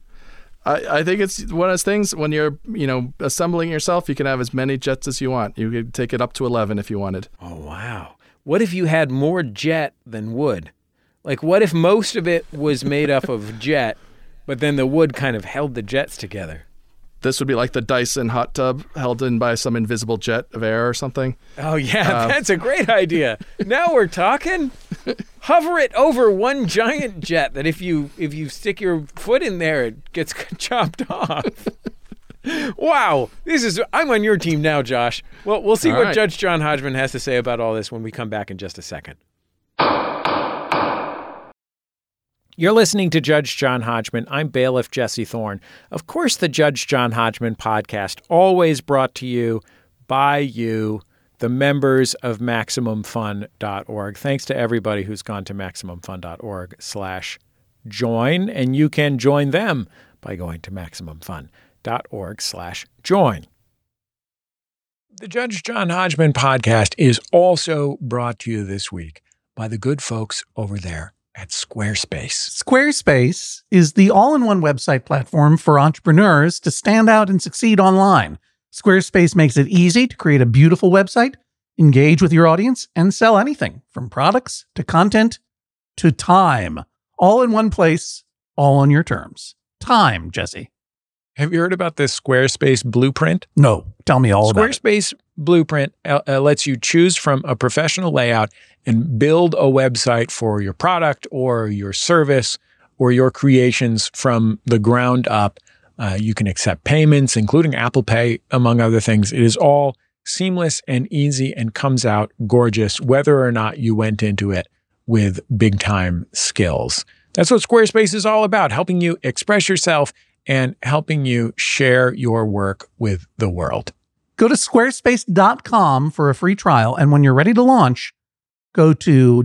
I think it's one of those things when you're, assembling yourself, you can have as many jets as you want. You could take it up to 11 if you wanted. Oh, wow. What if you had more jet than wood? Like, what if most of it was made up of jet, but then the wood kind of held the jets together? This would be like the Dyson hot tub held in by some invisible jet of air or something. Oh, yeah, that's a great idea. Now we're talking. Hover it over one giant jet that if you stick your foot in there, it gets chopped off. Wow. I'm on your team now, Josh. Well, we'll see what Judge John Hodgman has to say about all this when we come back in just a second. You're listening to Judge John Hodgman. I'm bailiff Jesse Thorne. Of course, the Judge John Hodgman podcast, always brought to you by you, the members of MaximumFun.org. Thanks to everybody who's gone to MaximumFun.org/ join, and you can join them by going to MaximumFun.org/join. The Judge John Hodgman podcast is also brought to you this week by the good folks over there at Squarespace. Squarespace is the all-in-one website platform for entrepreneurs to stand out and succeed online. Squarespace makes it easy to create a beautiful website, engage with your audience, and sell anything from products to content to time. All in one place, all on your terms. Time, Jesse. Have you heard about this Squarespace blueprint? No, tell me all about it. Squarespace blueprint lets you choose from a professional layout and build a website for your product or your service or your creations from the ground up. You can accept payments, including Apple Pay, among other things. It is all seamless and easy and comes out gorgeous, whether or not you went into it with big time skills. That's what Squarespace is all about, helping you express yourself and helping you share your work with the world. Go to squarespace.com for a free trial, and when you're ready to launch, go to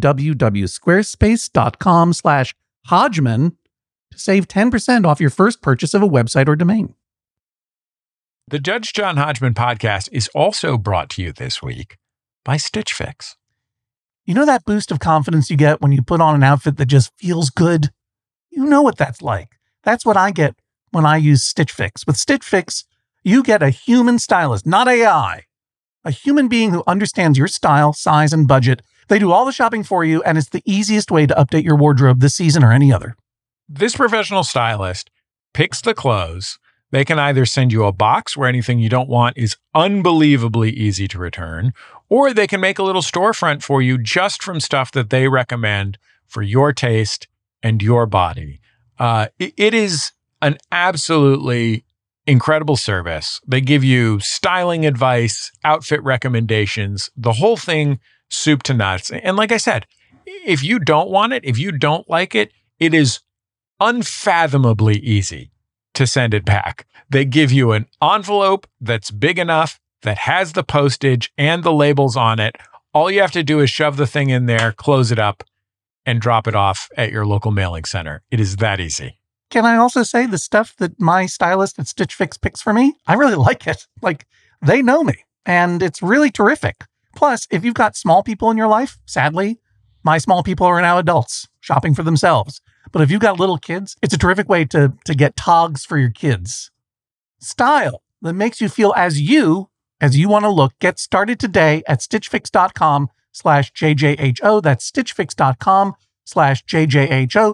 www.squarespace.com/Hodgman to save 10% off your first purchase of a website or domain. The Judge John Hodgman podcast is also brought to you this week by Stitch Fix. You know that boost of confidence you get when you put on an outfit that just feels good? You know what that's like. That's what I get when I use Stitch Fix. With Stitch Fix, you get a human stylist, not AI. A human being who understands your style, size, and budget. They do all the shopping for you, and it's the easiest way to update your wardrobe this season or any other. This professional stylist picks the clothes. They can either send you a box where anything you don't want is unbelievably easy to return, or they can make a little storefront for you just from stuff that they recommend for your taste and your body. It is an absolutely incredible service. They give you styling advice, outfit recommendations, the whole thing, soup to nuts. And like I said, if you don't want it, if you don't like it, it is unfathomably easy to send it back. They give you an envelope that's big enough, that has the postage and the labels on it. All you have to do is shove the thing in there, close it up, and drop it off at your local mailing center. It is that easy. Can I also say the stuff that my stylist at Stitch Fix picks for me? I really like it. Like, they know me, and it's really terrific. Plus, if you've got small people in your life, sadly, my small people are now adults shopping for themselves. But if you've got little kids, it's a terrific way to get togs for your kids. Style that makes you feel as you want to look. Get started today at stitchfix.com/JJHO. That's stitchfix.com/JJHO.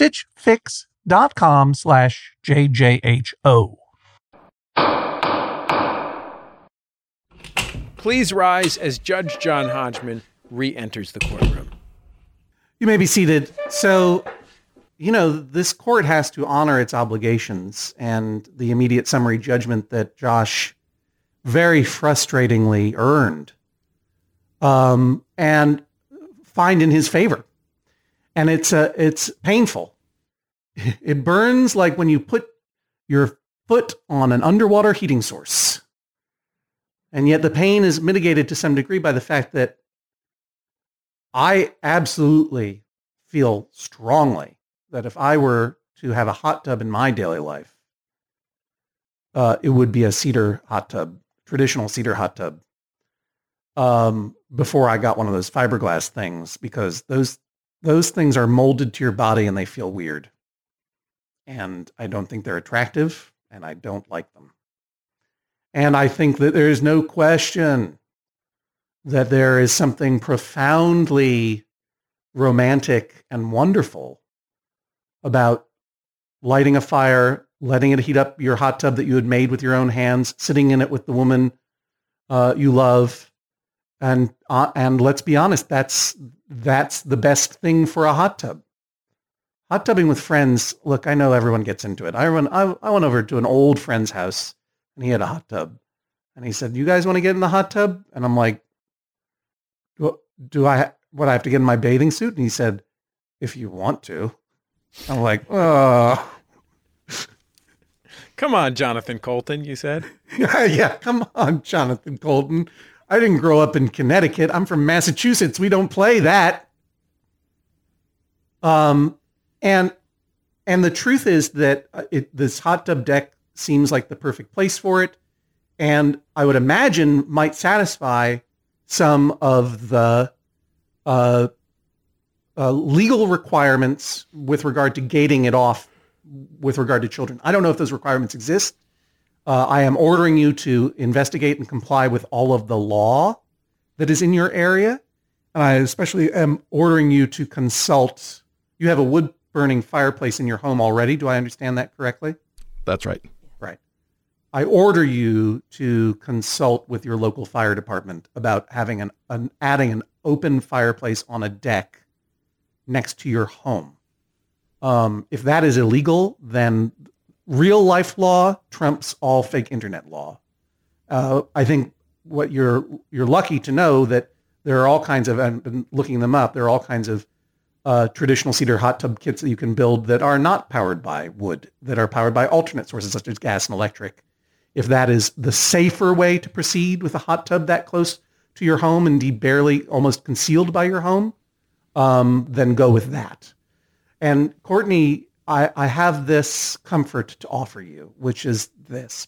stitchfix.com/JJHO. Please rise as Judge John Hodgman re-enters the courtroom. You may be seated. So, this court has to honor its obligations, and the immediate summary judgment that Josh very frustratingly earned, and find in his favor. And it's painful. It burns like when you put your foot on an underwater heating source. And yet the pain is mitigated to some degree by the fact that I absolutely feel strongly that if I were to have a hot tub in my daily life, it would be a cedar hot tub, traditional cedar hot tub, before I got one of those fiberglass things, because those things are molded to your body and they feel weird. And I don't think they're attractive, and I don't like them. And I think that there is no question that there is something profoundly romantic and wonderful about lighting a fire, letting it heat up your hot tub that you had made with your own hands, sitting in it with the woman you love. And let's be honest, that's the best thing for a hot tub. Hot tubbing with friends, look, I know everyone gets into it. I went over to an old friend's house, and he had a hot tub. And he said, "You guys want to get in the hot tub?" And I'm like, do I have to get in my bathing suit? And he said, "If you want to." I'm like, oh. Come on, Jonathan Colton, you said. Yeah, come on, Jonathan Colton. I didn't grow up in Connecticut. I'm from Massachusetts. We don't play that. And the truth is that this hot tub deck seems like the perfect place for it, and I would imagine might satisfy some of the legal requirements with regard to gating it off with regard to children. I don't know if those requirements exist. I am ordering you to investigate and comply with all of the law that is in your area. And I especially am ordering you to consult. You have a wood-burning fireplace in your home already. Do I understand that correctly? That's right. Right. I order you to consult with your local fire department about having adding an open fireplace on a deck next to your home. If that is illegal, then real life law trumps all fake internet law. I think what you're lucky to know that there are all kinds of, I've been looking them up, there are all kinds of traditional cedar hot tub kits that you can build that are not powered by wood, that are powered by alternate sources such as gas and electric. If that is the safer way to proceed with a hot tub that close to your home, indeed barely almost concealed by your home, then go with that. And Courtney, I have this comfort to offer you, which is this.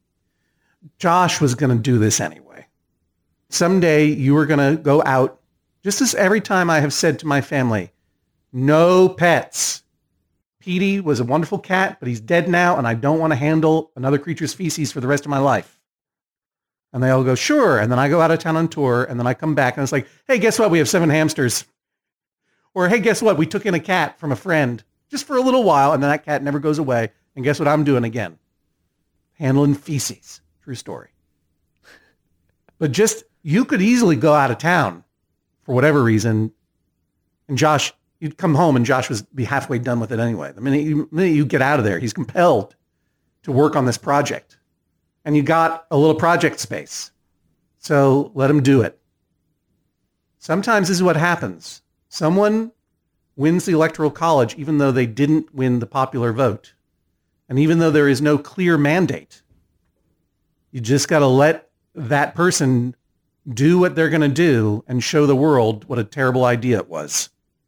Josh was going to do this anyway. Someday you are going to go out, just as every time I have said to my family, no pets. Petey was a wonderful cat, but he's dead now, and I don't want to handle another creature's feces for the rest of my life. And they all go, sure. And then I go out of town on tour, and then I come back, and it's like, hey, guess what? We have 7 hamsters. Or, hey, guess what? We took in a cat from a friend just for a little while, and then that cat never goes away. And guess what I'm doing again? Handling feces. True story. But just, you could easily go out of town for whatever reason, and Josh, you'd come home and Josh would be halfway done with it anyway. The minute you get out of there, he's compelled to work on this project. And you got a little project space. So let him do it. Sometimes this is what happens. Someone wins the Electoral College even though they didn't win the popular vote. And even though there is no clear mandate, you just got to let that person do what they're going to do and show the world what a terrible idea it was.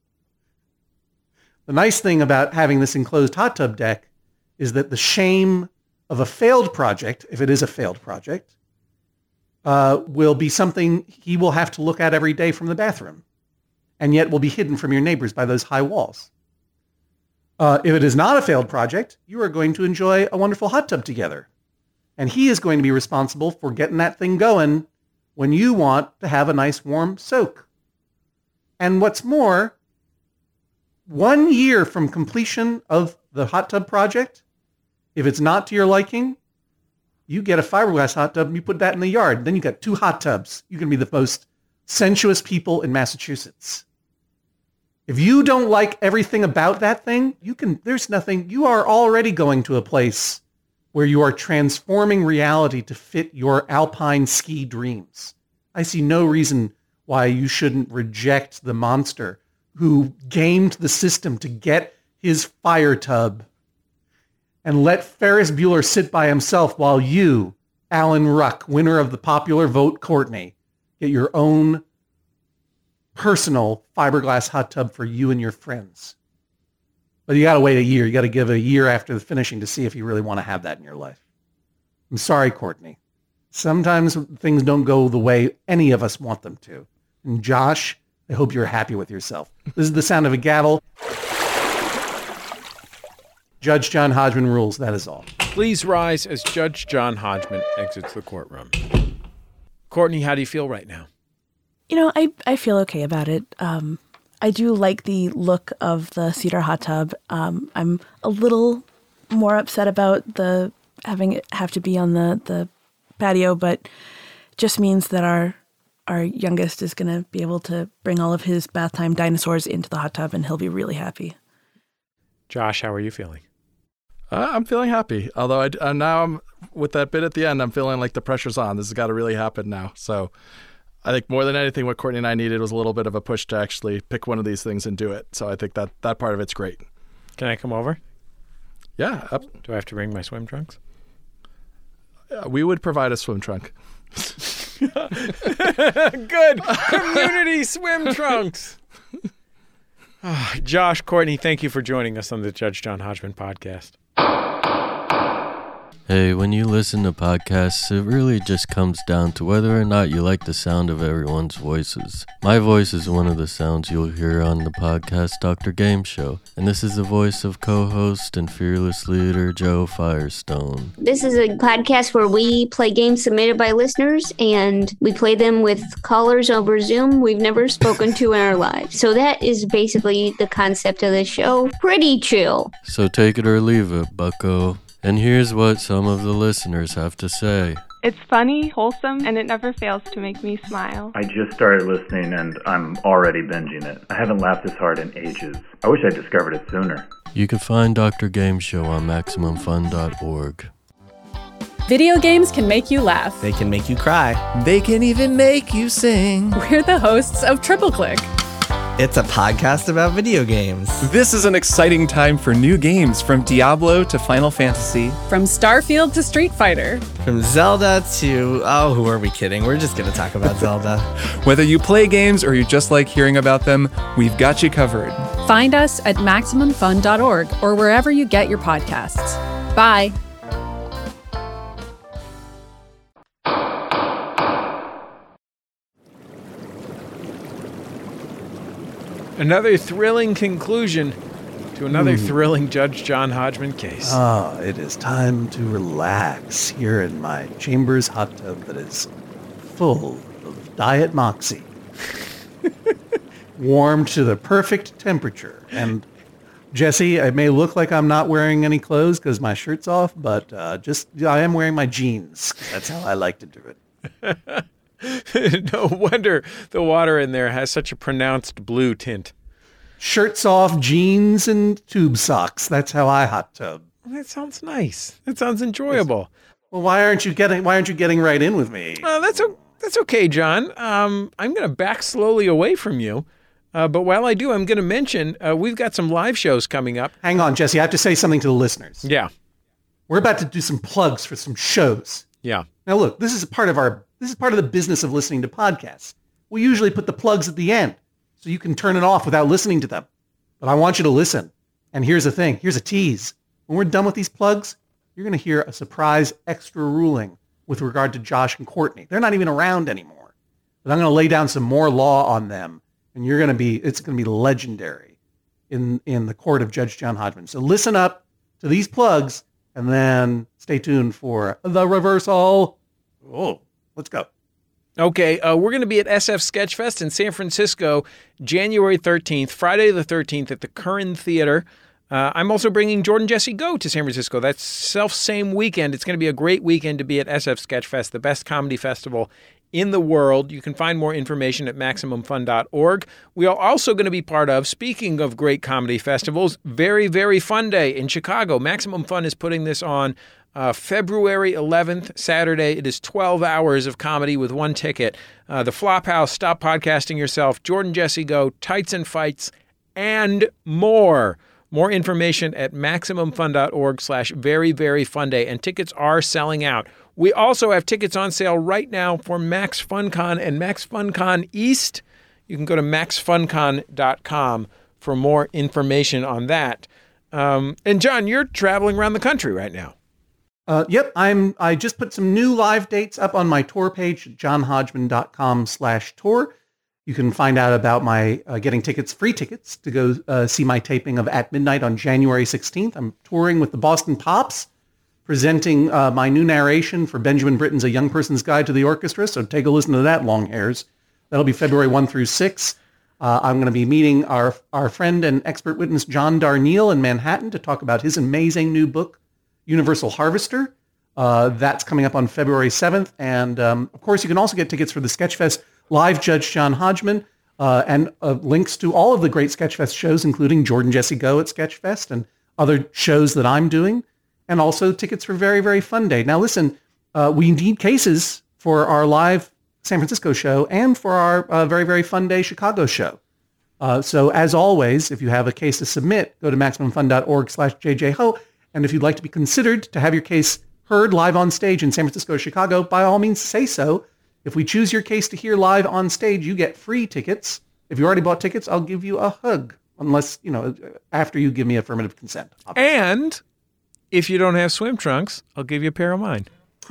The nice thing about having this enclosed hot tub deck is that the shame of a failed project, if it is a failed project, will be something he will have to look at every day from the bathroom, and yet will be hidden from your neighbors by those high walls. If it is not a failed project, you are going to enjoy a wonderful hot tub together, and he is going to be responsible for getting that thing going when you want to have a nice warm soak. And what's more, 1 year from completion of the hot tub project, if it's not to your liking, you get a fiberglass hot tub and you put that in the yard. Then you got 2 hot tubs. You can be the most sensuous people in Massachusetts. If you don't like everything about that thing, there's nothing, you are already going to a place where you are transforming reality to fit your alpine ski dreams. I see no reason why you shouldn't reject the monster who gamed the system to get his fire tub and let Ferris Bueller sit by himself while you, Alan Ruck, winner of the popular vote Courtney, get your own personal fiberglass hot tub for you and your friends. But you got to wait a year. You got to give a year after the finishing to see if you really want to have that in your life. I'm sorry, Courtney. Sometimes things don't go the way any of us want them to. And Josh, I hope you're happy with yourself. This is the sound of a gavel. Judge John Hodgman rules, that is all. Please rise as Judge John Hodgman exits the courtroom. Courtney, how do you feel right now? You know, I feel okay about it. I do like the look of the cedar hot tub. I'm a little more upset about the having it have to be on the patio, but just means that our youngest is going to be able to bring all of his bath time dinosaurs into the hot tub, and he'll be really happy. Josh, how are you feeling? I'm feeling happy. Although now I'm with that bit at the end, I'm feeling like the pressure's on. This has got to really happen now. So I think more than anything, what Courtney and I needed was a little bit of a push to actually pick one of these things and do it. So I think that part of it's great. Can I come over? Yeah. Do I have to bring my swim trunks? We would provide a swim trunk. Good. Community swim trunks. Josh, Courtney, thank you for joining us on the Judge John Hodgman podcast. Hey, when you listen to podcasts, it really just comes down to whether or not you like the sound of everyone's voices. My voice is one of the sounds you'll hear on the podcast Dr. Game Show, and this is the voice of co-host and fearless leader Joe Firestone. This is a podcast where we play games submitted by listeners, and we play them with callers over Zoom we've never spoken to in our lives. So that is basically the concept of the show. Pretty chill. So take it or leave it, bucko. And here's what some of the listeners have to say. It's funny, wholesome, and it never fails to make me smile. I just started listening and I'm already binging it. I haven't laughed this hard in ages. I wish I'd discovered it sooner. You can find Dr. Game Show on MaximumFun.org. Video games can make you laugh. They can make you cry. They can even make you sing. We're the hosts of Triple Click. It's a podcast about video games. This is an exciting time for new games, from Diablo to Final Fantasy. From Starfield to Street Fighter. From Zelda to... oh, who are we kidding? We're just going to talk about Zelda. Whether you play games or you just like hearing about them, we've got you covered. Find us at MaximumFun.org or wherever you get your podcasts. Bye. Another thrilling conclusion to another thrilling Judge John Hodgman case. It is time to relax here in my chambers hot tub that is full of Diet Moxie. Warmed to the perfect temperature. And Jesse, it may look like I'm not wearing any clothes because my shirt's off, but I am wearing my jeans. That's how I like to do it. No wonder the water in there has such a pronounced blue tint. Shirts off, jeans, and tube socks. That's how I hot tub. Well, that sounds nice. That sounds enjoyable. Well, why aren't you getting right in with me? That's okay, John. I'm going to back slowly away from you. But while I do, I'm going to mention we've got some live shows coming up. Hang on, Jesse. I have to say something to the listeners. Yeah. We're about to do some plugs for some shows. Yeah. Now, look, this is part of the business of listening to podcasts. We usually put the plugs at the end, so you can turn it off without listening to them. But I want you to listen. And here's the thing. Here's a tease. When we're done with these plugs, you're going to hear a surprise extra ruling with regard to Josh and Courtney. They're not even around anymore. But I'm going to lay down some more law on them, and it's going to be legendary in the court of Judge John Hodgman. So listen up to these plugs, and then stay tuned for the reversal. Oh, let's go. Okay, we're going to be at SF Sketchfest in San Francisco, January 13th, Friday the 13th at the Curran Theater. I'm also bringing Jordan Jesse Go to San Francisco. That's same weekend. It's going to be a great weekend to be at SF Sketchfest, the best comedy festival in the world. You can find more information at MaximumFun.org. We are also going to be part of, speaking of great comedy festivals, Very, Very Fun Day in Chicago. Maximum Fun is putting this on February 11th, Saturday. It is 12 hours of comedy with one ticket. The Flophouse, Stop Podcasting Yourself, Jordan Jesse Go, Tights and Fights, and more. More information at MaximumFun.org/Very, Very Fun Day. And tickets are selling out. We also have tickets on sale right now for Max FunCon and Max FunCon East. You can go to MaxFunCon.com for more information on that. And John, you're traveling around the country right now. Yep, I just put some new live dates up on my tour page, johnhodgman.com/tour. You can find out about my getting free tickets to go see my taping of At Midnight on January 16th. I'm touring with the Boston Pops, presenting my new narration for Benjamin Britten's A Young Person's Guide to the Orchestra. So take a listen to that, long hairs. That'll be February 1 through 6. I'm going to be meeting our friend and expert witness John Darnielle in Manhattan to talk about his amazing new book, Universal Harvester. That's coming up on February 7th. And of course, you can also get tickets for the Sketchfest Live Judge John Hodgman and links to all of the great Sketchfest shows, including Jordan Jesse Go at Sketchfest and other shows that I'm doing, and also tickets for Very, Very Fun Day. Now, listen, we need cases for our live San Francisco show and for our Very, Very Fun Day Chicago show. So as always, if you have a case to submit, go to MaximumFun.org/JJHo. And if you'd like to be considered to have your case heard live on stage in San Francisco or Chicago, by all means say so. If we choose your case to hear live on stage, you get free tickets. If you already bought tickets, I'll give you a hug unless, after you give me affirmative consent. Obviously. And if you don't have swim trunks, I'll give you a pair of mine.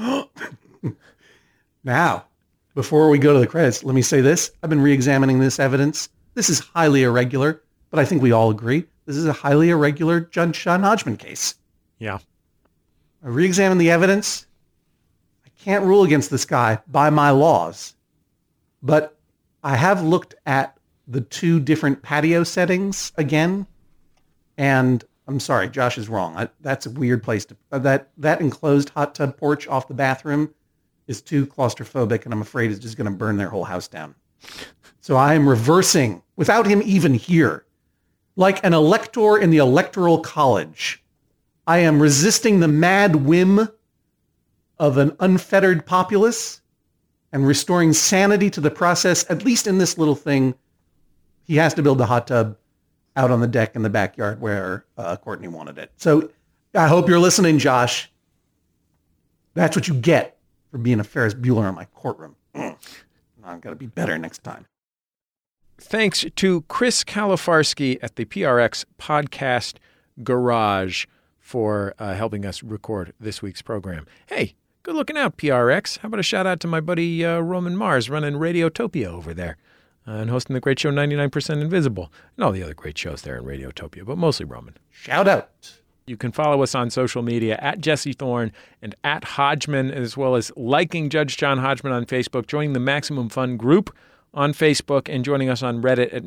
Now, before we go to the credits, let me say this. I've been re-examining this evidence. This is highly irregular, but I think we all agree this is a highly irregular Judge John Hodgman case. Yeah. I re-examined the evidence. I can't rule against this guy by my laws, but I have looked at the 2 different patio settings again, and I'm sorry, Josh is wrong. That's a weird place to... That enclosed hot tub porch off the bathroom is too claustrophobic, and I'm afraid it's just going to burn their whole house down. So I am reversing, without him even here, like an elector in the Electoral College. I am resisting the mad whim of an unfettered populace and restoring sanity to the process, at least in this little thing. He has to build the hot tub out on the deck in the backyard where Courtney wanted it. So I hope you're listening, Josh. That's what you get for being a Ferris Bueller in my courtroom. I've got to be better next time. Thanks to Chris Kalifarsky at the PRX Podcast Garage for helping us record this week's program. Hey, good looking out, PRX. How about a shout out to my buddy Roman Mars running Radiotopia over there and hosting the great show 99% Invisible and all the other great shows there in Radiotopia, but mostly Roman. Shout out. You can follow us on social media at Jesse Thorne and at Hodgman, as well as liking Judge John Hodgman on Facebook, joining the Maximum Fun group on Facebook, and joining us on Reddit at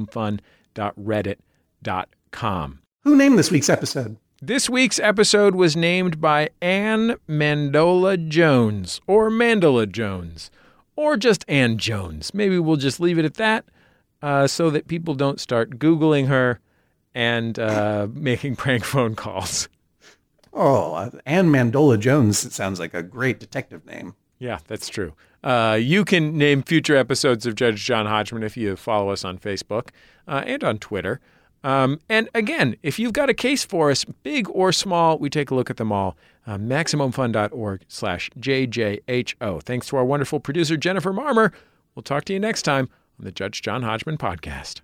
maximumfun.reddit.com. Who named this week's episode? This week's episode was named by Ann Mandola Jones, or Mandela Jones, or just Ann Jones. Maybe we'll just leave it at that so that people don't start Googling her and making prank phone calls. Oh, Ann Mandola Jones. It sounds like a great detective name. Yeah, that's true. You can name future episodes of Judge John Hodgman if you follow us on Facebook and on Twitter. And again, if you've got a case for us, big or small, we take a look at them all. MaximumFun.org/JJHO. Thanks to our wonderful producer, Jennifer Marmer. We'll talk to you next time on the Judge John Hodgman podcast.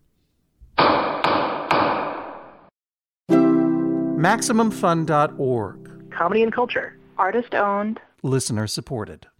MaximumFun.org. Comedy and culture. Artist owned. Listener supported.